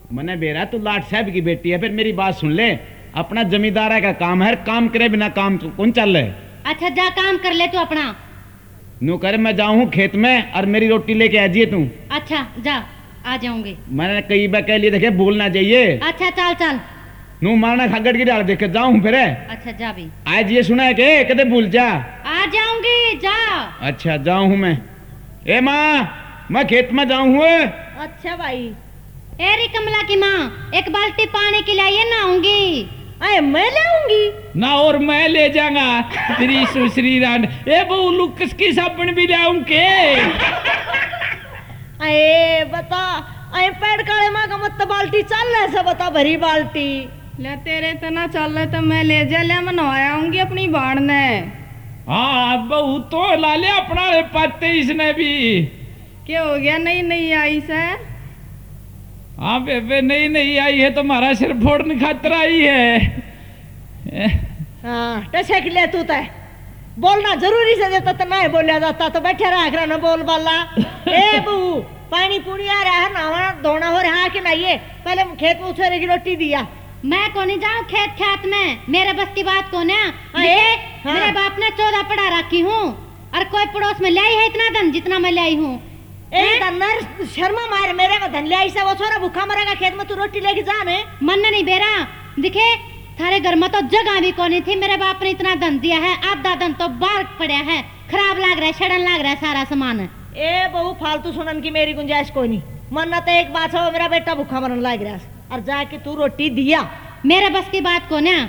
मने बेरा तू लाट साहब की बेटी है, फिर मेरी बात सुन ले। अपना जमींदारा का काम है, काम करे बिना काम कौन चल रहे। अच्छा जा काम कर ले तू अपना। नू करे मैं जाऊँ खेत में और मेरी रोटी लेके आ जाइए तू। अच्छा जा, आ जाऊंगी। मैंने कई बार कह लिया देखे बोलना चाहिए। अच्छा चल चल। नू मारना खागड़ की डाल देखे जाऊँ फिर। अच्छा जा भी। आज ये सुना है के कदे भूल जा। आ जाऊंगी जा। अच्छा जाऊँ हूँ मैं। ए माँ मैं खेत में जाऊँ हूँ। अच्छा भाई। ए री कमला की माँ, एक बाल्टी पानी के लाइए, नहाऊंगी। अरे मैं लाऊंगी ना, और मैं ले जाऊंगा तेरी सुश्री रान। ए बहू लुक्स की साबुन भी लाऊं के। अरे बता, अरे पेड़ काले माँ का मत बाल्टी चल रहा है, बता भरी बाल्टी ले तेरे तना चल रहे तो मैं ले जा, ले मैं नहाऊंगी अपनी बाण ने। हाँ बहू तो ला ले अपना पत्ते इसने भी। क्या हो गया, नहीं नहीं आई से? हाँ बेबे नहीं नहीं आई है, तो हमारा सिर फोड़ने खातर आई है। हाँ टसे के लिए तू तय बोलना जरूरी से देता तो नहीं बोलिया जाता, तो बैठे रहा कर ना बोल बाला। ए बहू पानी पूरी आ रहा है, नहाना धोना हो रहा है कि नहीं? ये पहले खेत में उछेरे की रोटी दिया। मैं कौन जाऊँ खेत खात में, मेरे बस की बात कौन है? हाँ। मेरे बाप ने 14 पढ़ा रखी हूँ, और कोई पड़ोस में लाई है इतना धन जितना मैं लाई हूँ। शर्मा मार मेरे में धन ले ऐसा, वो छोरा भूखा मरेगा खेत में, तू रोटी लेके जा। मन नहीं बेरा दिखे थारे घर में तो जगह भी कौन थी, मेरे बाप ने इतना धन दिया है, आधा धन तो बाहर पड़ा है, खराब लग रहा है, सड़न लग रहा है सारा सामान। ए बहू फालतू सुनन की मेरी गुंजाइश कोई नहीं, मरना तो एक बात है, मेरा बेटा भूखा मरने लग रहा है, और जाके तू रोटी दिया। मेरे बस की बात कौन है?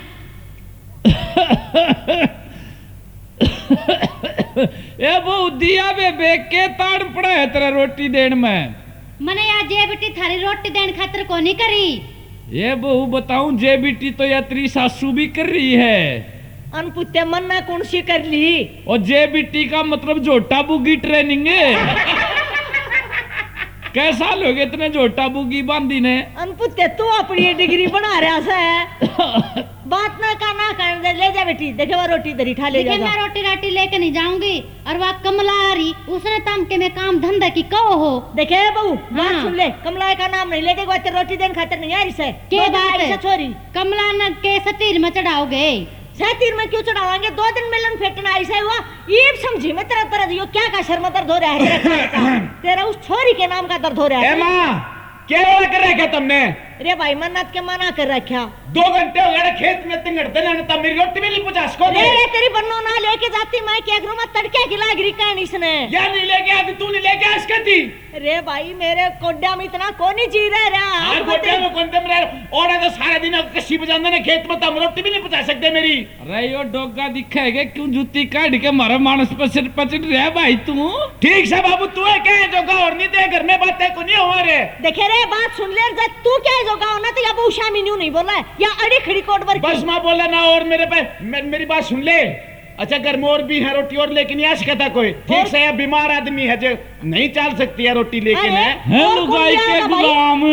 ए बहू दिया बेबे के ताड़ पड़ा है तेरा रोटी देन में। मने आज ये बेटी थारी रोटी देन खातिर को नहीं करी। ये बहू बताऊं, जे बेटी तो या तेरी सासू भी कर रही है। अनपुत्य मन्ना कौन सी कर ली? और जे बेटी का मतलब झोटा बुगी ट्रेनिंग है। कैसा लोग इतने झोटा बुगी बांधी ने? अनपुत्य तू अपनी डिग्री बना रहा है, बात ना कर दे, ले जा बेटी, देखे वो रोटी दरी ठा ले जा। मैं रोटी राटी लेके नहीं जाऊंगी, और वह कमला आ रही उसने तम के मैं काम धंधा की कहो हो। देखे बहू बात सुन ले, कमला का नाम नहीं लेके बात, रोटी देने खातिर नहीं आ रही से। क्या बात है छोरी? कमला न के सतीर में चढ़ाओगे? सतीर में क्यों चढ़ावाएंगे? 2 दिन मिलन फेटना ऐसा हुआ, ये समझी मैं तेरा तरह दियो क्या का शर्म दर्द हो रहा है तेरा उस छोरी के नाम का दर्द हो रहा है। क्या कर रखा तुमने? अरे भाई मन्नत के मना कर रखा। 2 घंटे हो गए खेत में तिंगड़ते ना, तब मेरी रोटी भी नहीं पहुंचा सको। ले तेरी बन्नो ना लेके जाती, मैं क्या करूं? मैं तड़के की लाग रही कहनी इसने। या नहीं लेके आती, तू नहीं लेके आ सकती। अरे भाई मेरे कोड्या में इतना कौन ही जी रहा है? कोड्या में कौन तुम रहे? और तो सारा दिन कसी बजाने ने खेत में, तब रोटी भी नहीं पहुंचा सकते मेरी। अरे यो डोगा दिखाएगा क्यों जूती काट के मारा मानस पर सिर पचट रहा भाई तू। ठीक से बाबू तू है क्या जोगा, और नहीं दे घर में बातें को नहीं हो रहे। देखे रे बात सुन ले, तू क्या जोगा होना तो या शामी न्यू नहीं बोला है, या अड़ी खड़ी कोट पर बस माँ बोला ना, और मेरे पे मेरी बात सुन ले। अच्छा घर में और भी है रोटी, और लेकिन नहीं आ सकता कोई। ठीक से है, बीमार आदमी है जो नहीं चल सकती है रोटी लेकिन है लुगाई के गुलाम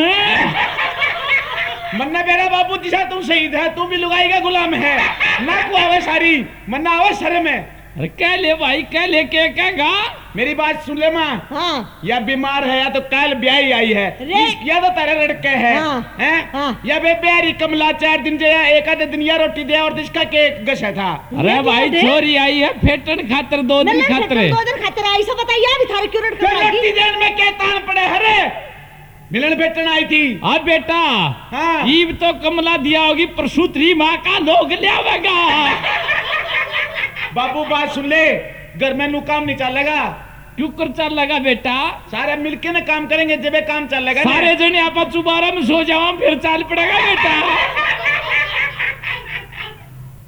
मन्ना मेरा बाबू जिसा तू शहीद है, तू भी लुगाई का गुलाम है ना। को आवे सारी मन्ना आवे सर में। अरे क्या ले भाई, क्या लेके कहेगा? मेरी बात सुन ले माँ। हाँ। या बीमार है, या तो कल ब्याही आई है, या तो तेरे लड़के है, हाँ। हैं? हाँ। या बे प्यारी कमला 4 दिन जया एक आधे दिन या रोटी दे, और जिसका केक गशा था। अरे भाई छोरी आई है फेटन खातर 2 दिन खातर। 2 दिन खातर आई, सब बताइए अभी थारे क्यों रट रोटी देन में क्या तान पड़े? हरे मिलन बेटन आई थी। हाँ बेटा। हाँ। ईब तो कमला दिया होगी, प्रसूत्री माँ का लोग लियावेगा। बाबू बात सुन ले, घर में नु काम नहीं चलेगा। क्यों कर चल लगा बेटा? सारे मिलके ना काम करेंगे, जब काम चलेगा। सारे जने आप चुबारा में सो जाओ, फिर चाल पड़ेगा बेटा।